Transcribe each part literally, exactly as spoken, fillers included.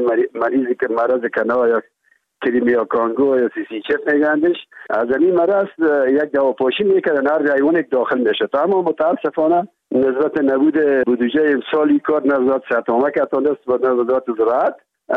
مریضی که مرض کنا یا کریمیا کانگو یا سیسیچف میگندش، از این مرض یک دواپاشی میکردن هر حیوان داخل میشد. اما متاسفانه نسبت نبود بودجه سالی کار نظارت صحت کتان است و نظارت زراعت،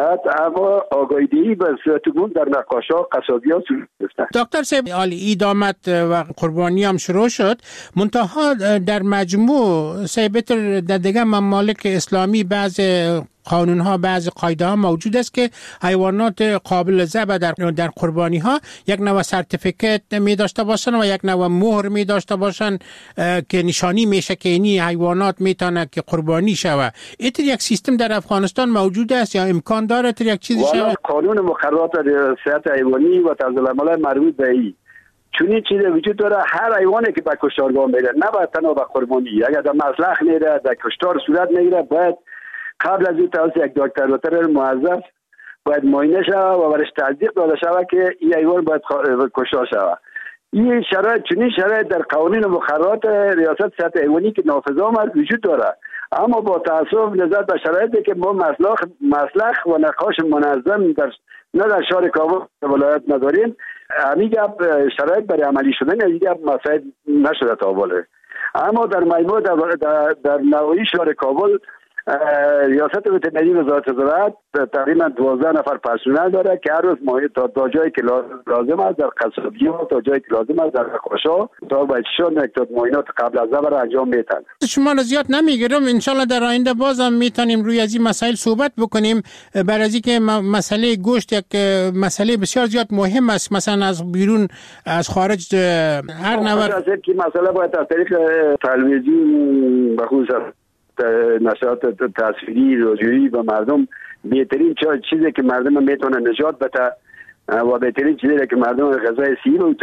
اما آگاهی دهی به صورت عموم در نقاشا قصابی ها صورت گرفته. دکتر صاحب، حال عید آمد و قربانی هم شروع شد، منتها در مجموع سیبتر در دیگه ممالک اسلامی بعض قانون ها، بعض قاعده ها موجود است که حیوانات قابل ذبح در در قربانی ها یک نوع سرتیفیکت می داشته باشن و یک نوع مهر می داشته باشن که نشانی میشه که این حیوانات میتونه که قربانی شوه. این یک سیستم در افغانستان موجود است یا امکان داره تا یک چیزی شوه؟ قانون مقررات صحت حیوانی و طرز العمل مربوط به این چونین چیزی وجود داره. هر حیوانی که به کشتارگاه میره نباید تنها به قربانی، اگر در مصلح میره در کشتار صورت میگیره، باید قبل از این توسط یک دکتر وترنر موظف باید معاینه شود و برش تصدیق داده شود که این حیوان باید کشتار شود. این شرایط چنین شرایط در قوانین مقررات ریاست صحت حیوانی که نافذ آمد وجود داره، اما با تاسف نظر به شرایطی که ما مسلخ مسلخ و نقاش منظم در نه در شهر کابل ولایت نداریم، همین شرایط برای عملی شدن از این مسائل نشده تا حالا. اما در مجموع در, در, در نواحی شهر کابل ریاست وترنری وزارت زراعت تقریبا دوازده نفر پرسنل داره که هر روز ماهی تا تا جایی که لازم است در قصابی‌ها، تا جایی که لازم است در نقاشا تا باید شون نکتات معاینات قبل از ذبح انجام میدن. شما رو زیاد نمیگیرم، انشالله در آینده بازم میتونیم روی از این مسائل صحبت بکنیم، برای از اینکه مسئله گوشت یک مسئله بسیار زیاد مهم است، مثلا از بیرون از خارج هر نوع که مسئله باید از طریق تلویزیون به خصوص نشریات تصویری رادیویی و مردم بهترین چیزی که مردم میتونه نجات بده و بهترین چیزی که مردم غذای صحی رو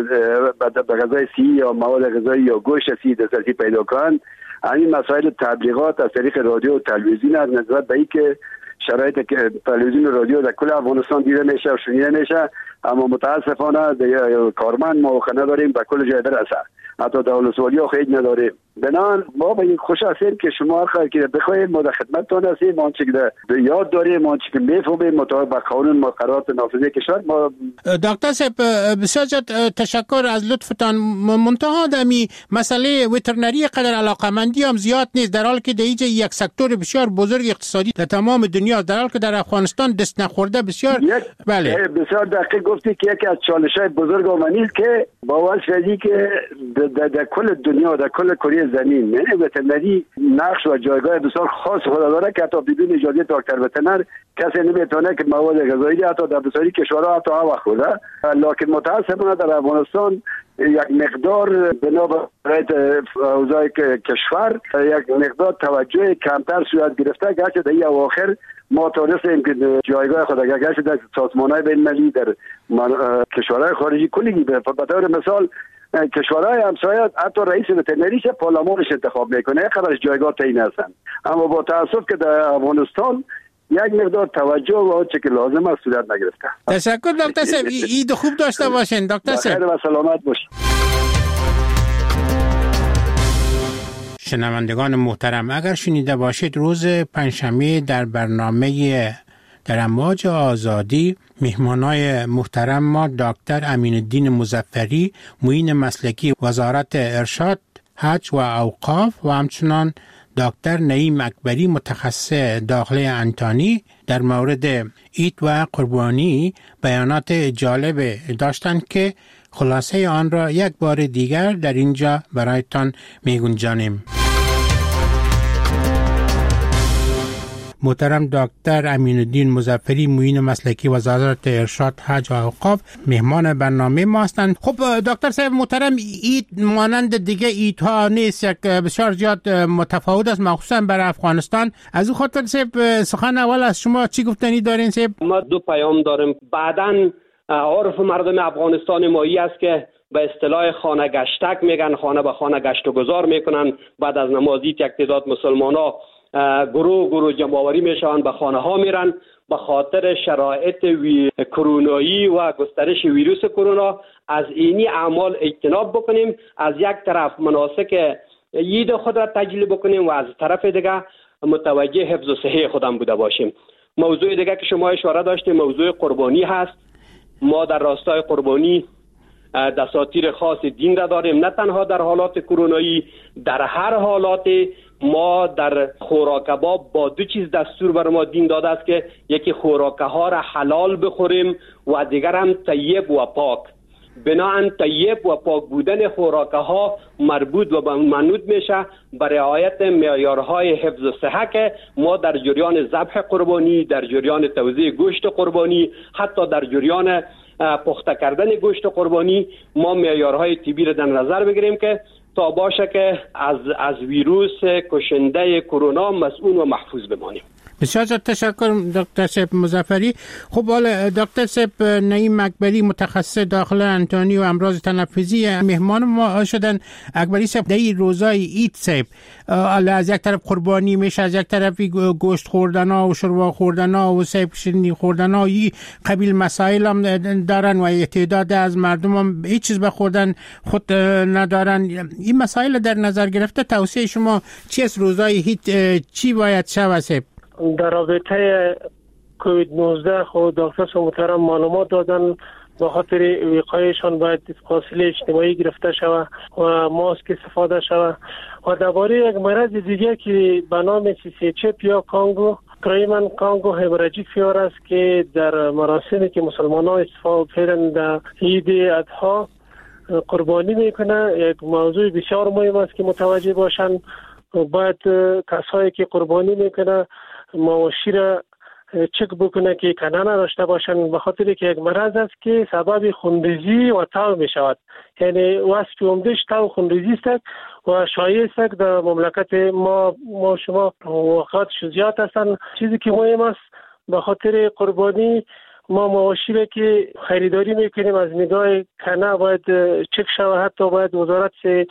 به غذای صحی یا مواد غذایی یا گوشت صحی دسترسی پیدا کنن. همین مسائل تبلیغات از طریق رادیو و تلویزیون از نظر به این که شرایط که تلویزیون و رادیو در کل افغانستان دیده میشه و شنیده میشه، اما متاسفانه کارمند ما نداریم به کل جای برسه، حتی دولت‌سوالی ها خیلی نداریم. بنان ما به این خوش هستیم که شما هر که بخواید ما در خدمتتون هستیم، آنچه که یاد داریم، آنچه که میفهمیم مطابق با قانون مقررات نافذه کشور. ما دکتر صاحب بسیار تشکر از لطفتان. منتها دمی مسئله وترنری قدر علاقمندی هم زیاد نیست، در حالی که در اینجا یک سکتور بسیار بزرگ اقتصادی در تمام دنیا، در حالی که در افغانستان دست نخورده بسیار. بله بسیار دقیق گفتی که یکی از چالش‌های بزرگ آمدی که باور شدی که در کل دنیا، در کل کره زمین، یعنی وترنری نقش و جایگاه بسیار خاص خود داره که حتی بدون اجازه دکتر وترنر کسی نمیتونه که مواد غذایی حتی در بسیاری کشورها حتی هوا خورده. لکن متاسفانه در افغانستان یک مقدار بنا به اوضاع کشور یک مقدار توجه کمتر صورت گرفته، گرچه در این اواخر ما تونستیم که جایگاه خود گرچه در سازمان‌های بین‌المللی در کشورهای خارجی کلی به طور مثال کشورهای همسایه حتی رئیس وترنریش پارلمانش انتخاب میکنه، یک خبرش جایگاه تعیین هستن، اما با تاسف که در افغانستان یک مقدار توجه و آنچه که لازم است صورت نگرفته. تشکر دکتر صاحب، عید خوب داشته باشین دکتر صاحب. بخیر و سلامت باشین. شنوندگان محترم، اگر شنیده باشید روز پنجشنبه در برنامه در امواج آزادی مهمانای محترم ما دکتر امین الدین مظفری، معین مسلکی وزارت ارشاد، حج و اوقاف و همچنان دکتر نعیم اکبری متخصص داخله انتانی در مورد عید و قربانی بیانات جالب داشتند که خلاصه آن را یک بار دیگر در اینجا برایتان میگنجانیم. محترم دکتر امین الدین مظفری، معین مسلکی وزارت ارشاد، حج و اوقاف مهمان برنامه ما هستند. خب دکتر صاحب محترم، عید مانند دیگه عیدها نیست، یک بسیار زیاد متفاوت است مخصوصا برای افغانستان. از این خاطر صاحب سخن اول از شما چی گفتنی دارین صاحب؟ ما دو پیام داریم. بعداً عرف مردم افغانستان مایی است که به اصطلاح خانه گشتک میگن، خانه به خانه گشت و گذار میکنن. بعد از نماز عید یک تعداد مسلمانا گروه گروه جمع‌آوری میشن، به خانه ها میرن. به خاطر شرایط وی... کرونایی و گسترش ویروس کرونا از اینی اعمال اجتناب بکنیم. از یک طرف مناسک عید خود را تجلیل بکنیم و از طرف دیگه متوجه حفظ و صحت خودم بوده باشیم. موضوع دیگه که شما اشاره داشتید موضوع قربانی هست. ما در راستای قربانی دساتیر خاص دین را داریم، نه تنها در حالات کرونایی، در هر حالات ما در خوراک کباب با دو چیز دستور بر ما دین داده است که یکی خوراک ها را حلال بخوریم و دیگر هم طیب و پاک. بناهن طیب و پاک بودن خوراک ها مربوط و منوط میشه بر رعایت معیارهای حفظ صحت که ما در جریان ذبح قربانی، در جریان توزیع گوشت قربانی، حتی در جریان پخته کردن گوشت قربانی ما معیارهای طبی را در نظر بگیریم که تا باشه که از از ویروس کشنده کرونا مسئول و محفوظ بمانیم. بسیار تشکر دکتر سیب مظفری. خب حالا دکتر سیب نعیم اکبری متخصص داخل انتانی و امراض تنفسی مهمان ما شدن. اکبری سیب در این روزای عید سیب از یک طرف قربانی میشه، از یک طرف گوشت خوردن ها و شوربا خوردن ها و سیب شیرینی خوردن ها، این قبیل مسائل هم دارن و تعداد از مردم هم هیچ چیز به خوردن خود ندارن. این مسائل در نظر گرفته توصیه شما چی است؟ روزای عید چی باید شود سیب؟ در رابطه کووید نوزده خود دکتر محترم معلومات دادن. به خاطر وقایشان باید فاصله اجتماعی گرفته شود و ماسک استفاده شود. و درباره یک مرض دیگه که به نام سیسیچپ یا کانگو کرایمن کانگو همراجیک فیور است که در مراسمی که مسلمان ها استفاده کردن در عید اضحی قربانی میکنه، یک موضوع بسیار مهم است که متوجه باشن. باید کسایی که قربانی میکنه مواشی را چک بکنه که کنه نداشته باشن، به خاطر که یک مرض است که سبب خونریزی و تاو می شود. یعنی وصف عمدهش تاو خونریزی است و شایع است در مملکت ما ما شما واقعات زیاد هستند. چیزی که مهم است به خاطر قربانی ما مواشی را که خریداری میکنیم از نگاه کنه باید چک شود. حتی باید وزارت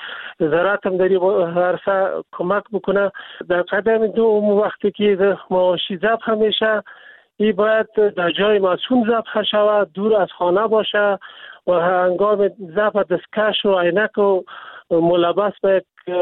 زراعت هم در این عرصه کمک بکنه. در قدم دوم وقتی که مواشی ذبح میشه این باید در جای مسکون ذبح شود، دور از خانه باشه و هنگام ذبح دستکش و عینک و ملبس به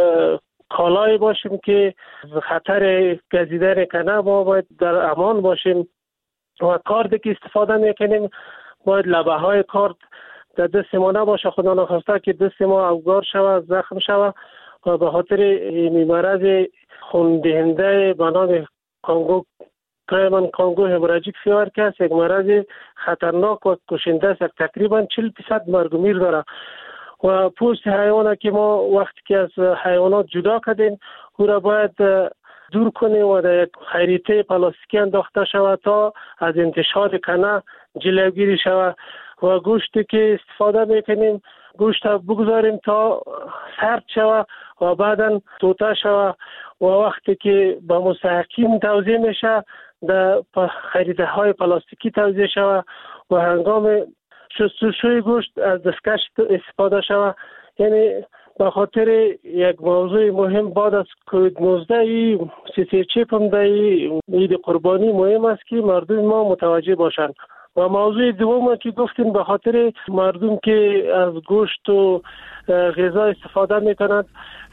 کالای باشیم که خطر گزیدن کنه ما باید در امان باشیم. و کارد که استفاده میکنیم باید لبه های کارد در دست ما نباشه، خدا نخواسته که دست ما افگار شود، زخم شود. و به خاطر این مرض خوندهنده به نام کانگو کرایمن کانگو همراجیک فیور که است، یک مرض خطرناک و کشنده است، تقریبا چهل درصد مرگ و میر داره. و پوست حیوان که ما وقتی که از حیوانات جدا کردیم او را باید دور کنیم و در یک خریطه پلاستیکی انداخته شود تا از انتشار کنه جلوگیری شود. و گوشتی که استفاده میکنیم گوشت بگذاریم تا سرد شود و بعدا توته شود و وقتی که به مستحقین توزیع میشه در خریطه های پلاستیکی توزیع شود و هنگام شستشوی گوشت از دستکش استفاده شود. یعنی به خاطر یک موضوع مهم بعد از کووید نوزده ای سیسیچپ هم در عید قربانی مهم است که مردم ما متوجه باشند. و موضوع دوم که گفتیم به خاطر مردم که از گوشت و غذا استفاده میکنند،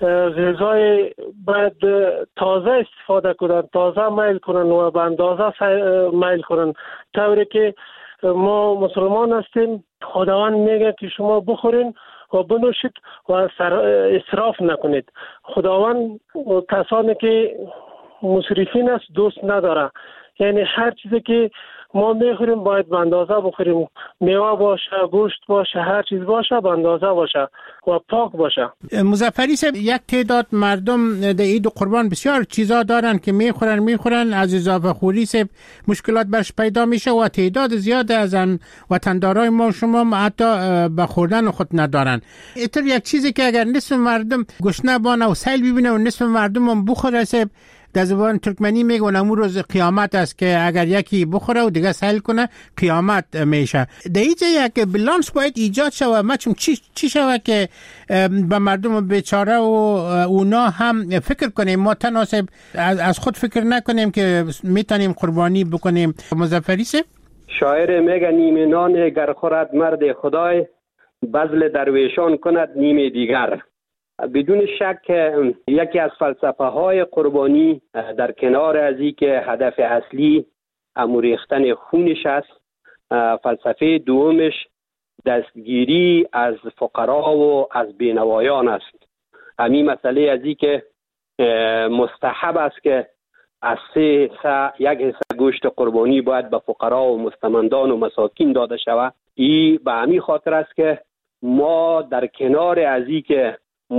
غذای باید تازه استفاده کنند، تازه میل کنند و به اندازه میل کنند، طوری که ما مسلمان هستیم. خداوند میگه که شما بخورین و بنوشید و اسراف نکنید. خداوند کسانی که مسرفین است دوست نداره. یعنی هر چیزی که ما میخوریم باید به اندازه بخوریم، میوه باشه، گوشت باشه، هر چیز باشه به اندازه باشه و پاک باشه. مظفری صاحب، یک تعداد مردم در عید قربان بسیار چیزا دارن که میخورن میخورن از اضافه خوری صاحب مشکلات برش پیدا میشه و تعداد زیاد از وطندارای ما شما حتی به خوردن خود ندارن. اینطور یک چیزی که اگر نصف مردم گشنه بانه و سیل ببینه و نصف مردم هم بخوره صاحب، در زبان ترکمنی میگن امون روز قیامت است که اگر یکی بخوره و دیگه سیل کنه قیامت میشه. در اینجا یک بالانس باید ایجاد شود. ما چون چی چی شود که به مردم بیچاره و اونا هم فکر کنیم، ما تناسب از, از خود فکر نکنیم که میتونیم قربانی بکنیم. مظفری صاحب، شاعر میگه نیمه نان گر خورد مرد خدای، بذل درویشان کند نیمه دیگر. بدون شک یکی از فلسفه های قربانی در کنار از این که هدف اصلی اموریختن خونش است. فلسفه دومش دستگیری از فقرا و از بینوایان است. همین مسئله ازی که مستحب است که از سه حصه یک حصه گوشت قربانی باید به فقرا و مستمندان و مساکین داده شود. این به همین خاطر است که ما در کنار ازی که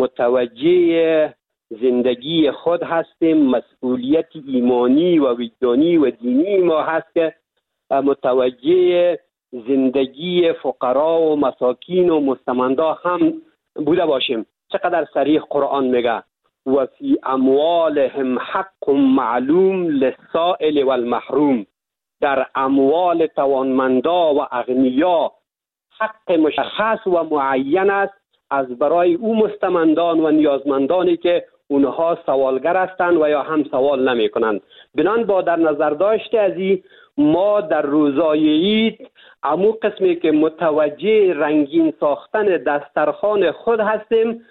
متوجه زندگی خود هستیم، مسئولیت ایمانی و وجدانی و دینی ما هست که متوجه زندگی فقرا و مساکین و مستمندا هم بوده باشیم. چقدر صریح قرآن میگه و فی اموالهم حق معلوم للسائل والمحروم. در اموال توانمندا و اغنیا حق مشخص و معین است از برای او مستمندان و نیازمندانی که اونها سوالگر هستند و یا هم سوال نمی کنند. بنان با در نظر داشته از این ما در روزای عید امو قسمی که متوجه رنگین ساختن دسترخوان خود هستیم،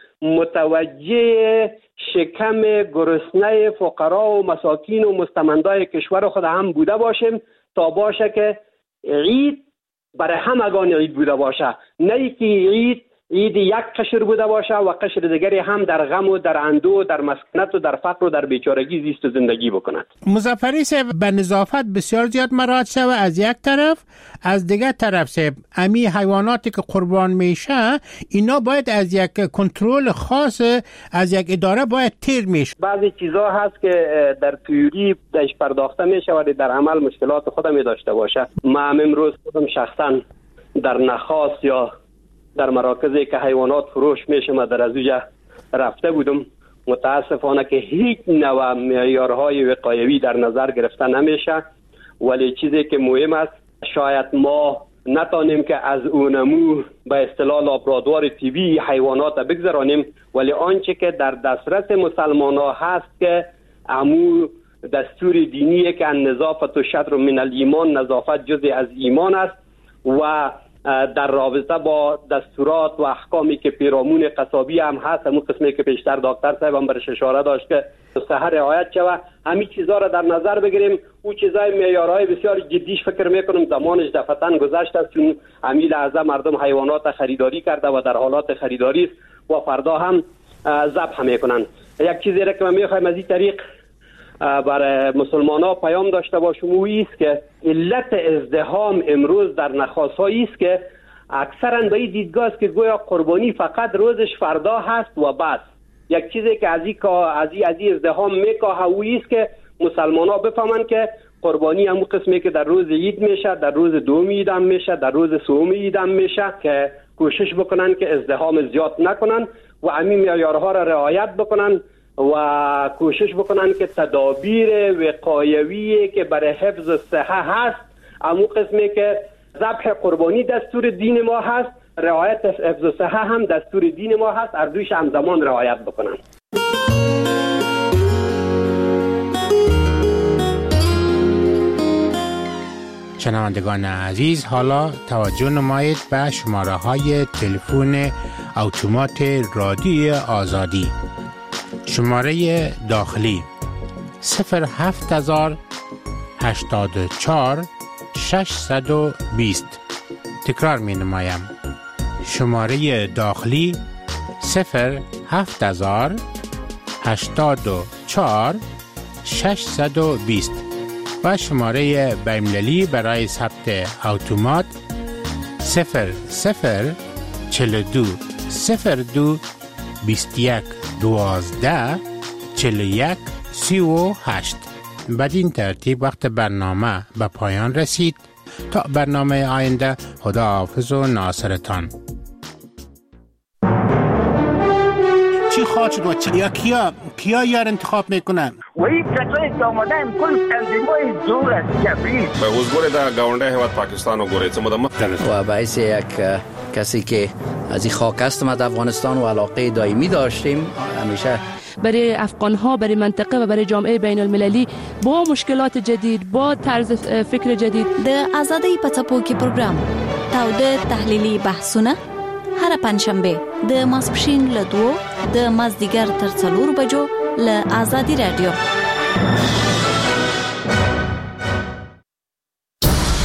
متوجه شکم گرسنه فقرا و مساکین و مستمندای کشور خود هم بوده باشیم تا باشه که عید برای همگان عید بوده باشه، نه اینکه عید عید یک قشر بوده باشه و قشر دیگری هم در غم و در اندوه، در مسکنت و در فقر و در بیچارگی زیست و زندگی بکند. مظفری صاحب، به نظافت بسیار زیاد مراعات شوه از یک طرف، از دیگر طرف صاحب امی حیواناتی که قربان میشه اینا باید از یک کنترل خاص از یک اداره باید تیر میشه. بعضی چیزا هست که در تئوری داش پرداخته میشه ولی در عمل مشکلات خودم می داشته باشه. من امروز خودم شخصا در نخاس یا در مراکزی که حیوانات فروش میشه ما در ازوجه رفته بودم. متاسفانه که هیچ نوع معیارهای وقایوی در نظر گرفته نمیشه، ولی چیزی که مهم است شاید ما نتانیم که از اونمو به اصطلاح لابرادوار طبی حیوانات بگذرانیم، ولی آنچه که در دسترس مسلمان ها هست که امو دستور دینیه که النظافت و شطر من الایمان، نظافت جزء از ایمان است و در رابطه با دستورات و احکامی که پیرامون قصابی هم هست، همون قسمی که پیشتر دکتر صاحب هم برش اشاره داشت که صحه رعایت شود، همین چیزها را در نظر بگیریم. او چیزای معیارهای بسیار جدیش فکر میکنم زمانش دفعتاً گذشته است، چون همین لحظه مردم حیوانات خریداری کرده و در حالات خریداری است و فردا هم ذبح میکنن. یک چیزی را که من میخوایم از این طریق برای مسلمان ها پیام داشته باشم او است که علت ازدحام امروز در نخاس‌هایی است که اکثرا به این دیدگاه است که گویا قربانی فقط روزش فردا هست و بس. یک چیزی که از این از این از این ازدحام میکاه او است که مسلمان ها بفهمن که قربانی همون قسمی که در روز عید میشه، در روز دوم عید هم میشه، در روز سوم عید هم میشه، که کوشش بکنن که ازدحام زیاد نکنن و همین معیارها را رعایت بکنن و کوشش بکنن که تدابیر وقایویی که برای حفظ صحه هست، همون قسمی که ذبح قربانی دستور دین ما هست، رعایت حفظ صحه هم دستور دین ما هست، اردوش همزمان رعایت بکنن. شنوندگان عزیز، حالا توجه نمایید به شماره های تلفن اتومات رادیو آزادی. شماره داخلی صفر هفت هزار هشتاد و چهار ششصد و بیست. تکرار می نمایم. شماره داخلی صفر هفت هزار هشتاد و چهار ششصد و بیست و شماره بین‌المللی برای ثبت اتومات صفر صفر چهل و دو صفر دو بیست و یک دوازده چهل و یک سی و هشت. بدین ترتیب وقت برنامه به پایان رسید. تا برنامه آینده، خدا حافظ و ناصرتان. چی خواهد شد و چی؟ یا کیا کیا یار انتخاب میکنن؟ و این کسایی که آمده هم کل تنظیمای زور است کفری به حضور در گاونده حواد پاکستان و گوریت سمودم و باعث یک کسی که از این خاک هستم از افغانستان و علاقه دائمی داشتیم همیشه برای افغان‌ها، برای منطقه و برای جامعه بین المللی با مشکلات جدید، با طرز فکر جدید. د آزادۍ په څپو کې پروګرام تاوده تحلیلي بحثونه هر پنځشنبه د ماسپښین له دوه د مازدیګر تر څلور بجو له آزادي رادیو.